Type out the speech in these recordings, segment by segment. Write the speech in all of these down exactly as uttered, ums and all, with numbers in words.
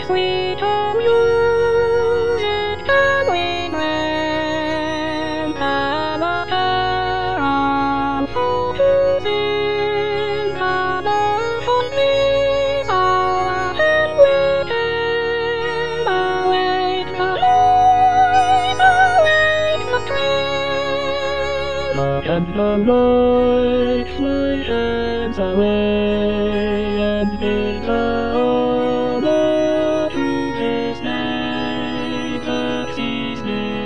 sweet music can we grant and a paramful to sing and a fond desire and we can awake the noise, awake the strain. And the light my hands away and bid the honor to his name that sees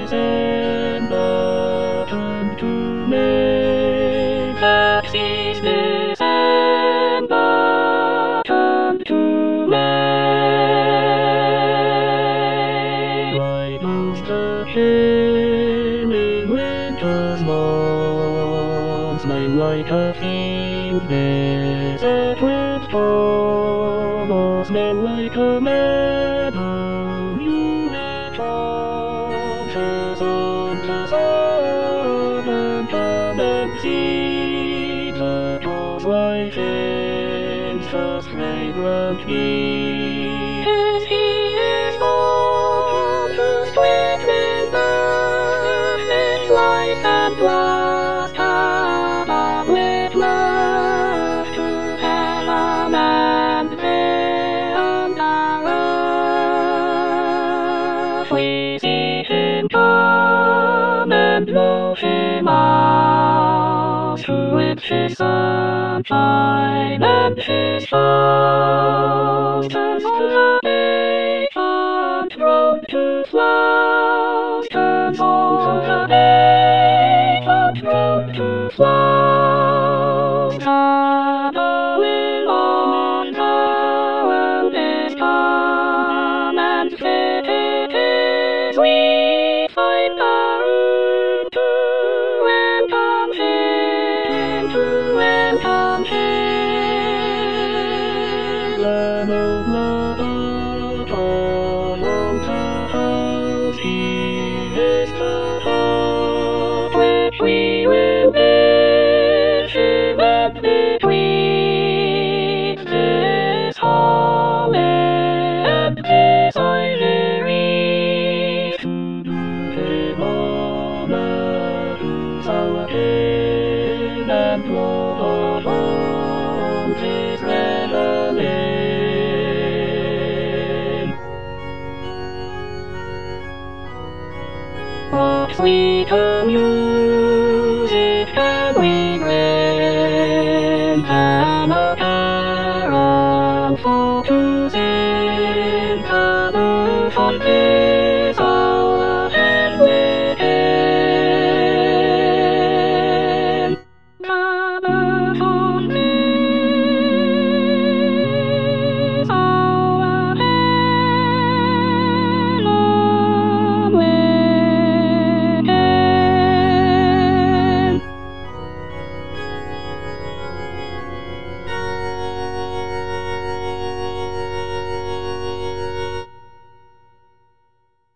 December turn to May, that sees December turn to May. Why does the chilling winter's months lie like a fiend desert with storms, men like a meadow uniform, on the southern and sea, the tall's white ends just fragrant me. As he is born to strengthen the earth's life and blast above with love to heaven and beyond our earth. We see him come and blow him out with his sunshine and his showers, turns the bay and thrown to flowers, turns all the bay and thrown to flowers. Traveling on the world is come and cities we find the room to welcome him, to welcome him. The noble along the house, he is the heart which we will wish him and between this holly and this ivory to do him honor, who's our King and Lord of his reveling. What sweeter music can we grant than a carol for to sing and a fond